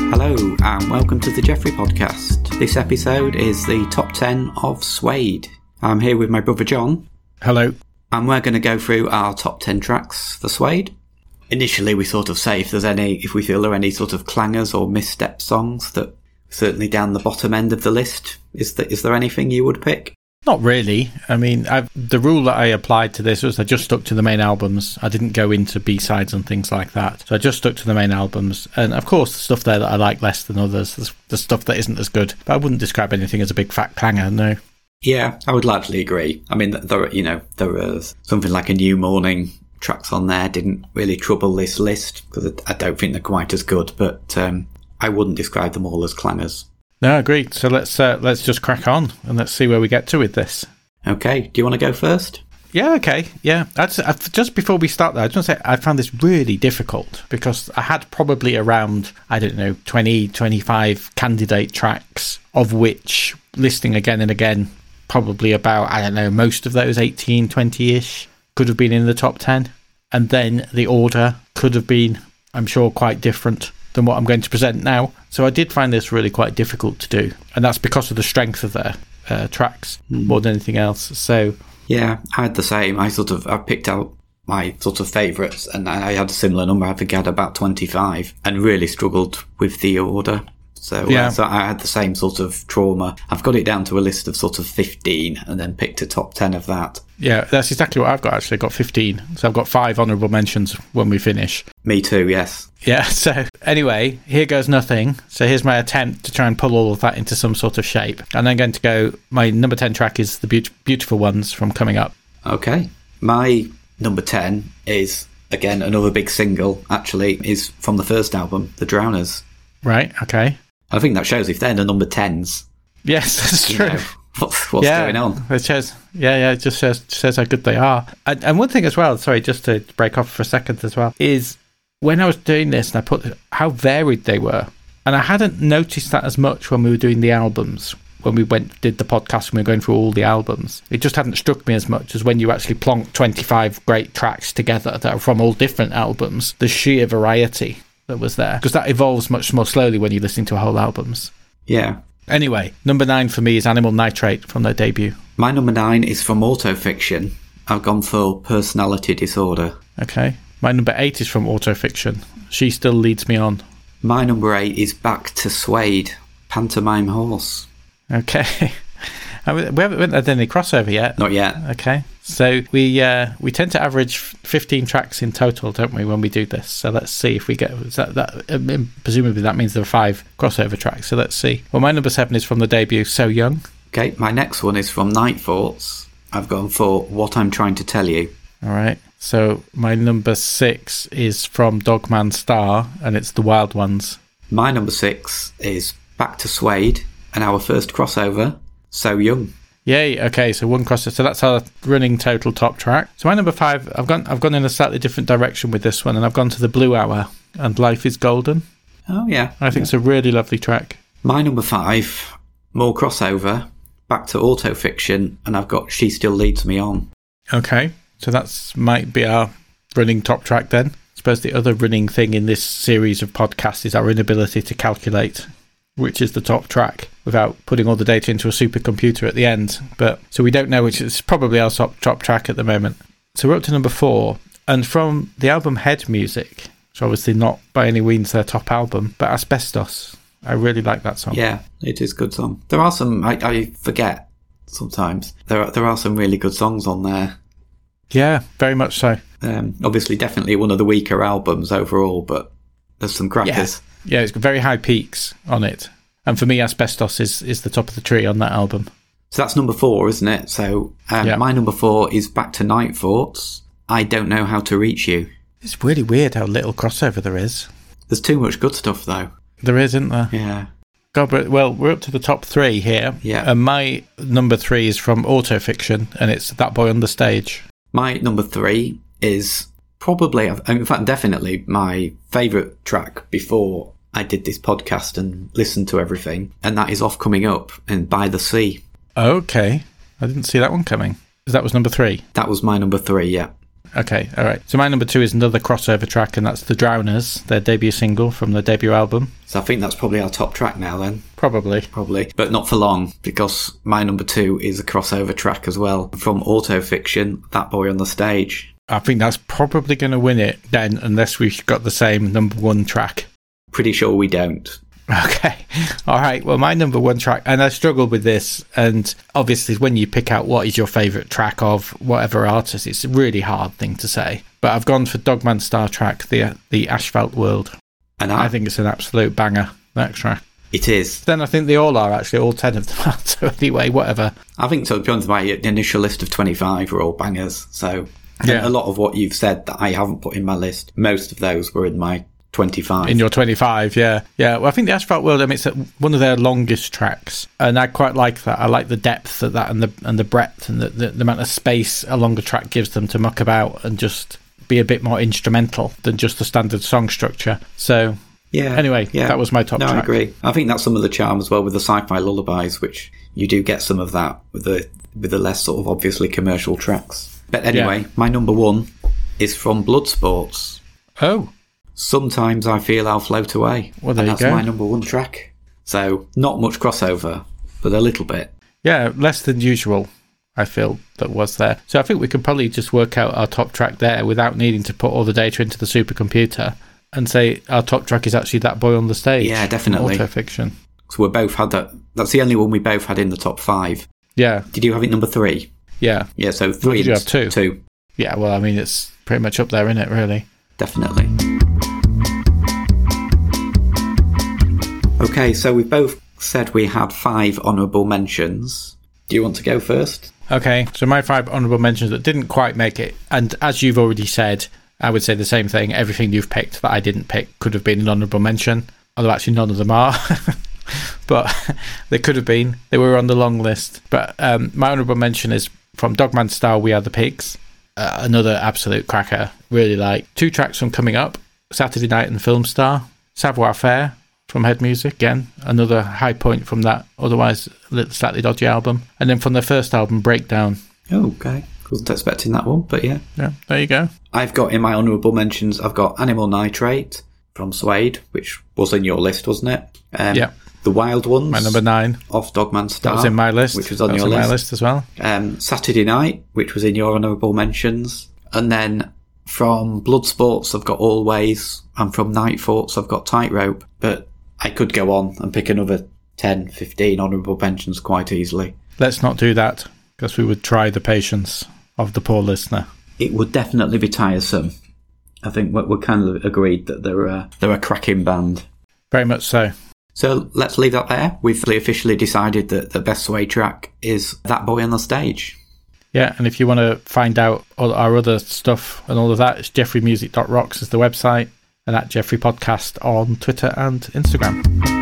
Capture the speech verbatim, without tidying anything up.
Hello and welcome to the Jeffrey Podcast. This episode is the top ten of Suede. I'm here with my brother John. Hello. And we're going to go through our top ten tracks for Suede. Initially we sort of say if there's any, if we feel there are any sort of clangers or misstep songs that certainly down the bottom end of the list. Is there, is there anything you would pick? Not really. I mean, I've, the rule that I applied to this was I just stuck to the main albums. I didn't go into B-sides and things like that. So I just stuck to the main albums. And of course, the stuff there that I like less than others, the, the stuff that isn't as good. But I wouldn't describe anything as a big fat clanger, no. Yeah, I would largely agree. I mean, there, you know, there was something like A New Morning tracks on there didn't really trouble this list because I don't think they're quite as good, but um, I wouldn't describe them all as clangers. No, agreed. So let's uh, let's just crack on and let's see where we get to with this. Okay, do you want to go first? Yeah, okay, yeah. I'd, I'd, just before we start, though, I just want to say I found this really difficult because I had probably around, I don't know, twenty, twenty-five candidate tracks, of which, listening again and again, probably about, I don't know, most of those eighteen, twenty-ish could have been in the top ten. And then the order could have been, I'm sure, quite different than what I'm going to present now. So I did find this really quite difficult to do. And that's because of the strength of their uh, tracks mm. more than anything else. So yeah, I had the same. I sort of, I picked out my sort of favourites and I had a similar number. I think I had about twenty-five and really struggled with the order. So, yeah. uh, so I had the same sort of trauma. I've got it down to a list of sort of fifteen and then picked a top ten of that. Yeah, that's exactly what I've got, actually. I've got fifteen. So I've got five honourable mentions when we finish. Me too, yes. Yeah, so anyway, here goes nothing. So here's my attempt to try and pull all of that into some sort of shape. And I'm going to go, my number ten track is The Be- Beautiful Ones from Coming Up. Okay. My number ten is, again, another big single, actually, is from the first album, The Drowners. Right, okay. I think that shows if they're the number tens. Yes, that's true. Know, what's what's yeah, going on? It shows, yeah, yeah, it just shows, shows how good they are. And, and one thing as well, sorry, just to break off for a second as well, is when I was doing this and I put how varied they were. And I hadn't noticed that as much when we were doing the albums. When we went did the podcast and we were going through all the albums. It just hadn't struck me as much as when you actually plonk twenty-five great tracks together that are from all different albums. The sheer variety that was there, because that evolves much more slowly when you're listening to whole albums. Yeah. Anyway, number nine for me is Animal Nitrate from their debut. My number nine is from Autofiction. I've gone for Personality Disorder. Okay. My number eight is from Autofiction. She Still Leads Me On. My number eight is back to Suede, Pantomime Horse. Okay. We haven't had any crossover yet. Not yet. Okay. So we uh, we tend to average fifteen tracks in total, don't we, when we do this? So let's see if we get that. that um, presumably that means there are five crossover tracks. So let's see. Well, my number seven is from the debut, So Young. Okay. My next one is from Night Thoughts. I've gone for What I'm Trying to Tell You. All right. So my number six is from Dogman Star, and it's The Wild Ones. My number six is Back to Suede, and our first crossover, So Young. Yay, okay, so one crossover. So that's our running total top track. So my number five, I've gone I've gone in a slightly different direction with this one, and I've gone to The Blue Hour and Life is Golden. Oh, yeah. I think yeah. it's a really lovely track. My number five, more crossover, back to Autofiction, and I've got She Still Leads Me On. Okay, so that's might be our running top track then. I suppose the other running thing in this series of podcasts is our inability to calculate which is the top track without putting all the data into a supercomputer at the end. But so we don't know which is probably our top, top track at the moment. So we're up to number four. And from the album Head Music, which obviously not by any means their top album, but Asbestos. I really like that song. Yeah, it is a good song. There are some, I, I forget sometimes, there are, there are some really good songs on there. Yeah, very much so. Um, obviously, definitely one of the weaker albums overall, but there's some crackers. Yeah. Yeah, it's got very high peaks on it. And for me, Asbestos is, is the top of the tree on that album. So that's number four, isn't it? So um, yeah. My number four is Back to Night Thoughts, I Don't Know How to Reach You. It's really weird how little crossover there is. There's too much good stuff, though. There is, isn't there? Yeah. God, but, well, we're up to the top three here. Yeah. And my number three is from Autofiction, and it's That Boy on the Stage. My number three is probably, in fact, definitely my favourite track before I did this podcast and listened to everything, and that is Off Coming Up and By the Sea. Okay. I didn't see that one coming. That was number three? That was my number three, yeah. Okay, all right. So my number two is another crossover track, and that's The Drowners, their debut single from their debut album. So I think that's probably our top track now then. Probably. Probably. But not for long, because my number two is a crossover track as well from Autofiction, That Boy on the Stage. I think that's probably going to win it then, unless we've got the same number one track. Pretty sure we don't. Okay. All right. Well, my number one track, and I struggled with this, and obviously when you pick out what is your favourite track of whatever artist, it's a really hard thing to say. But I've gone for Dogman Star track, the the Asphalt World. And I, I think it's an absolute banger, that track. It is. Then I think they all are, actually, all ten of them are. So anyway, whatever. I think, so to be honest, my initial list of twenty-five were all bangers, so yeah. A lot of what you've said that I haven't put in my list, most of those were in my twenty-five. In your twenty-five, yeah. Yeah, well, I think the Asphalt World, I mean, it's one of their longest tracks, and I quite like that. I like the depth of that and the and the breadth and the, the, the amount of space a longer track gives them to muck about and just be a bit more instrumental than just the standard song structure. So, yeah. Anyway, yeah. That was my top no, track. I agree. I think that's some of the charm as well with the sci-fi lullabies, which you do get some of that with the with the less sort of obviously commercial tracks. But anyway, yeah. My number one is from Bloodsports. Oh. Sometimes I Feel I'll Float Away. Well, there and you that's go. my number one track. So, not much crossover, but a little bit. Yeah, less than usual, I feel, that was there. So I think we could probably just work out our top track there without needing to put all the data into the supercomputer and say our top track is actually That Boy on the Stage. Yeah, definitely. Autofiction. So we both had that. That's the only one we both had in the top five. Yeah. Did you have it number three? Yeah. Yeah, so three. Did you have two? Two. Yeah, well, I mean, it's pretty much up there, isn't it, really? Definitely. Okay, so we've both said we had five honourable mentions. Do you want to go first? Okay, so my five honourable mentions that didn't quite make it, and as you've already said, I would say the same thing. Everything you've picked that I didn't pick could have been an honourable mention, although actually none of them are. But they could have been. They were on the long list. But um, my honourable mention is from Dogman Star, We Are the Pigs. Uh, another absolute cracker. Really like. Two tracks from Coming Up, Saturday Night and Film Star. Savoir Faire from Head Music, again, another high point from that otherwise slightly dodgy album. And then from their first album, Breakdown. Oh, okay. Wasn't expecting that one, but yeah. Yeah, there you go. I've got in my honourable mentions, I've got Animal Nitrate from Suede, which was in your list, wasn't it? Um, yeah. The Wild Ones. My number nine. Off Dogman Star. That was in my list. Which was on that your was in list. my list as well. Um, Saturday Night, which was in your honourable mentions. And then from Bloodsports, I've got Always. And from Night Thoughts, I've got Tightrope. But I could go on and pick another ten, fifteen honourable mentions quite easily. Let's not do that, because we would try the patience of the poor listener. It would definitely be tiresome. I think we're kind of agreed that they're a, they're a cracking band. Very much so. So let's leave that there. We've officially decided that the best Suede track is That Boy on the Stage. Yeah, and if you want to find out all our other stuff and all of that, it's jeffrey music dot rocks is the website, and at Jeffrey Podcast on Twitter and Instagram.